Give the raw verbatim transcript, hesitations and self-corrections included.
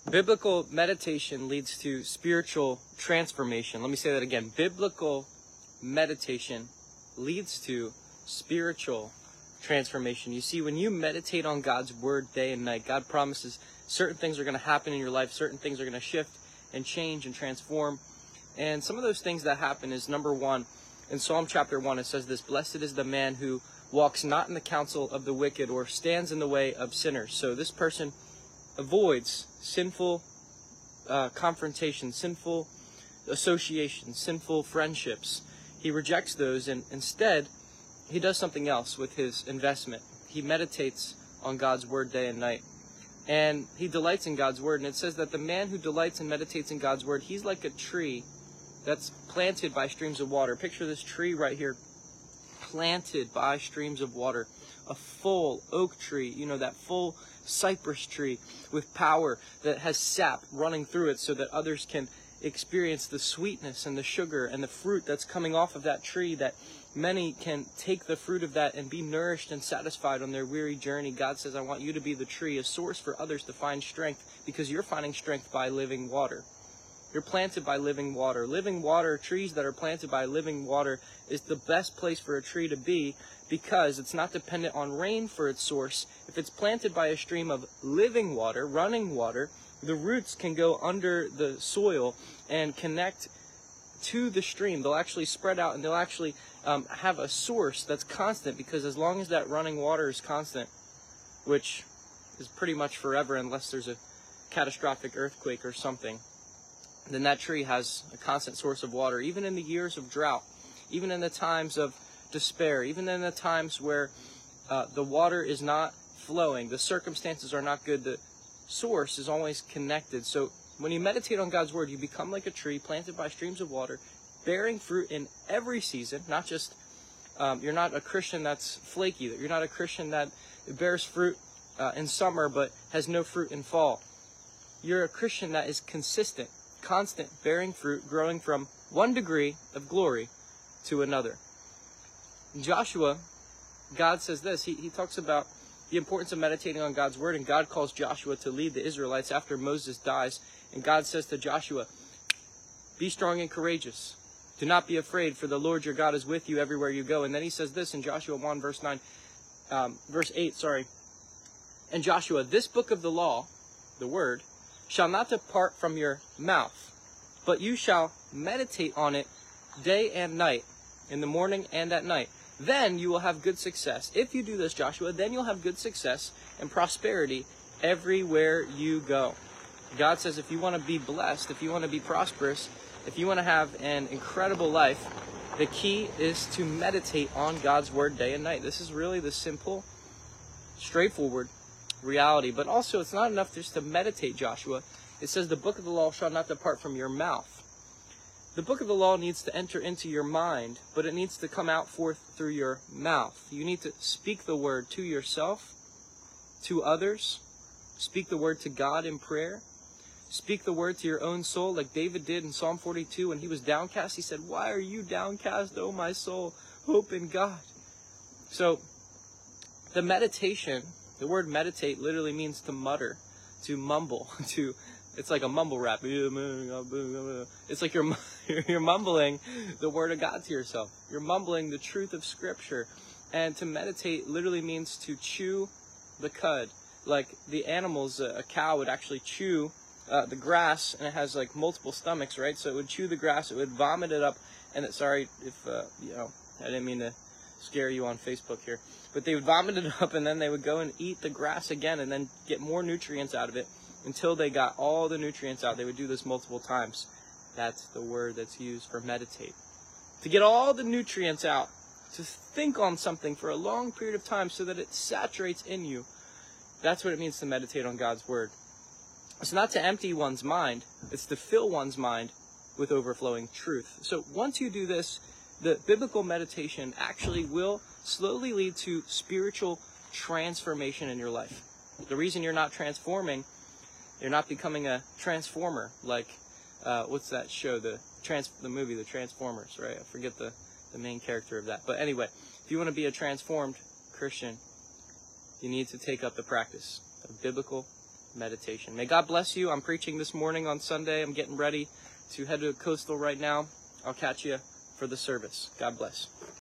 Biblical meditation leads to spiritual transformation. Let me say that again. Biblical meditation leads to spiritual transformation. You see, when you meditate on God's word day and night, God promises certain things are going to happen in your life, certain things are going to shift and change and transform. And some of those things that happen is, number one, in Psalm chapter one, it says this: "Blessed is the man who walks not in the counsel of the wicked, or stands in the way of sinners." So this person avoids sinful uh, confrontation, sinful associations, sinful friendships. He rejects those, and instead he does something else with his investment. He meditates on God's word day and night, and he delights in God's word. And it says that the man who delights and meditates in God's word, he's like a tree that's planted by streams of water. Picture this tree right here, planted by streams of water. A full oak tree, you know, that full cypress tree with power that has sap running through it so that others can experience the sweetness and the sugar and the fruit that's coming off of that tree, that many can take the fruit of that and be nourished and satisfied on their weary journey. God says, I want you to be the tree, a source for others to find strength, because you're finding strength by living water. You're planted by living water. Living water, trees that are planted by living water, is the best place for a tree to be, because it's not dependent on rain for its source. If it's planted by a stream of living water, running water, the roots can go under the soil and connect to the stream. They'll actually spread out, and they'll actually um, have a source that's constant, because as long as that running water is constant, which is pretty much forever unless there's a catastrophic earthquake or something, then that tree has a constant source of water. Even in the years of drought, even in the times of despair, even in the times where uh, the water is not flowing, the circumstances are not good, the source is always connected. So when you meditate on God's word, you become like a tree planted by streams of water, bearing fruit in every season. Not just, um, you're not a Christian that's flaky, that you're not a Christian that bears fruit uh, in summer but has no fruit in fall. You're a Christian that is consistent, constant, bearing fruit, growing from one degree of glory to another. In Joshua, God says this. He, he talks about the importance of meditating on God's word, and God calls Joshua to lead the Israelites after Moses dies. And God says to Joshua, be strong and courageous. Do not be afraid, for the Lord your God is with you everywhere you go. And then he says this in Joshua one, verse nine, um, verse eight, sorry. And Joshua, this book of the law, the word, shall not depart from your mouth, but you shall meditate on it day and night, in the morning and at night. Then you will have good success. If you do this, Joshua, then you'll have good success and prosperity everywhere you go. God says if you want to be blessed, if you want to be prosperous, if you want to have an incredible life, the key is to meditate on God's word day and night. This is really the simple, straightforward reality. But also, it's not enough just to meditate, Joshua. It says the book of the law shall not depart from your mouth. The book of the law needs to enter into your mind, but it needs to come out forth through your mouth. You need to speak the word to yourself, to others. Speak the word to God in prayer. Speak the word to your own soul, like David did in Psalm forty-two. When he was downcast, he said, why are you downcast, O my soul? Hope in God. So, the meditation, the word meditate literally means to mutter, to mumble, to... It's like a mumble rap. It's like you're, you're mumbling the word of God to yourself. You're mumbling the truth of Scripture. And to meditate literally means to chew the cud. Like the animals, a cow would actually chew uh, the grass, and it has like multiple stomachs, right? So it would chew the grass, it would vomit it up, and it, sorry if, uh, you know, I didn't mean to scare you on Facebook here. But they would vomit it up, and then they would go and eat the grass again, and then get more nutrients out of it, until they got all the nutrients out. They would do this multiple times. That's the word that's used for meditate. To get all the nutrients out, to think on something for a long period of time so that it saturates in you. That's what it means to meditate on God's word. It's not to empty one's mind. It's to fill one's mind with overflowing truth. So once you do this, the biblical meditation actually will slowly lead to spiritual transformation in your life. The reason you're not transforming, you're not becoming a transformer, like, uh, what's that show, the trans, the movie, The Transformers, right? I forget the, the main character of that. But anyway, if you want to be a transformed Christian, you need to take up the practice of biblical meditation. May God bless you. I'm preaching this morning on Sunday. I'm getting ready to head to Coastal right now. I'll catch you for the service. God bless.